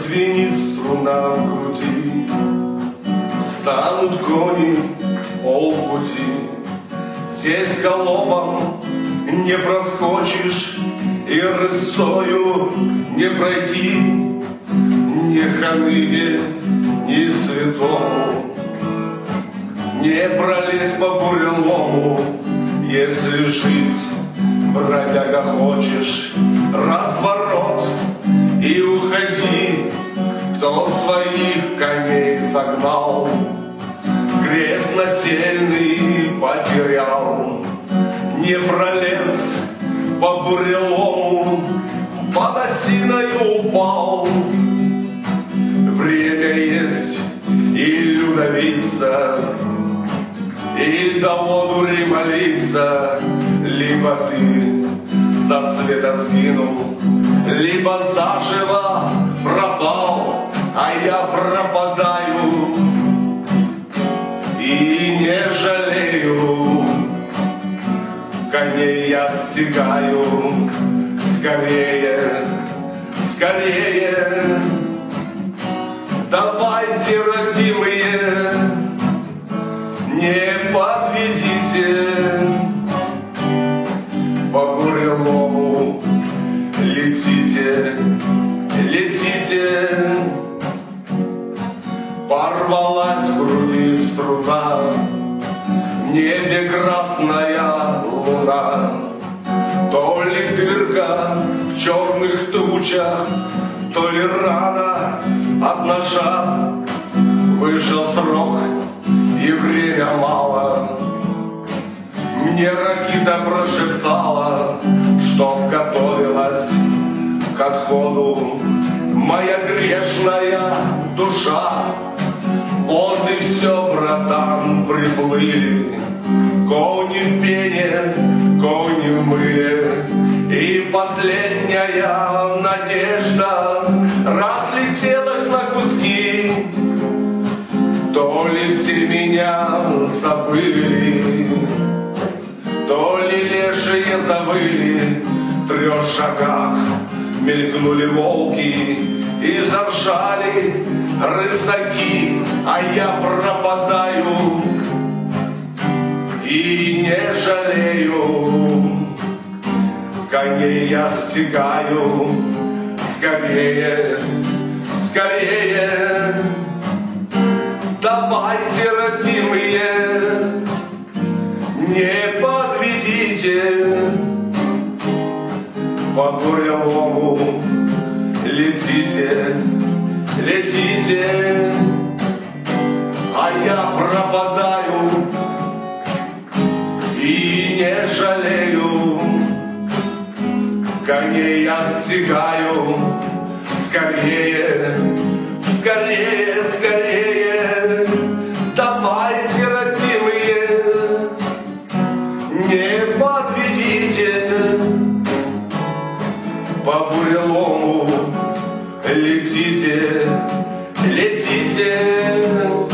Зазвенит струна в груди, станут кони полпути. Здесь галопом не проскочишь и рысцою не пройти ни ханыге, ни святому, не пролезть по бурелому. Если жить, бродяга, хочешь, разворот и уходи. Кто своих коней загнал, крест нательный потерял, не пролез по бурелому, под осиной упал. Время есть и людовиться, и до одури молиться. Либо ты со света сгинул, либо заживо пропал, а я пропадаю и не жалею. Коней я стигаю, скорее, скорее. Давайте, родимые, не подведите. По бурелому летите, летите. Порвалась в груди струна, в небе красная луна. То ли дырка в черных тучах, то ли рана от ножа. Вышел срок и время мало. Мне Ракита прошептала, чтоб готовилась к отходу моя грешная душа. Вот и все, братан, приплыли кони в пене, кони в мыле. И последняя надежда разлетелась на куски. То ли все меня забыли, то ли лешие завыли. В 3 шагах мелькнули волки и заржали рысаки, а я пропадаю и не жалею. Коней я стигаю, скорее, скорее. Давайте, родимые, не подведите. По бурелому летите, летите. А я пропадаю и не жалею. Коней я стигаю, скорее, скорее, скорее. Давайте, родимые, не подведите. По бурелому летите, летите.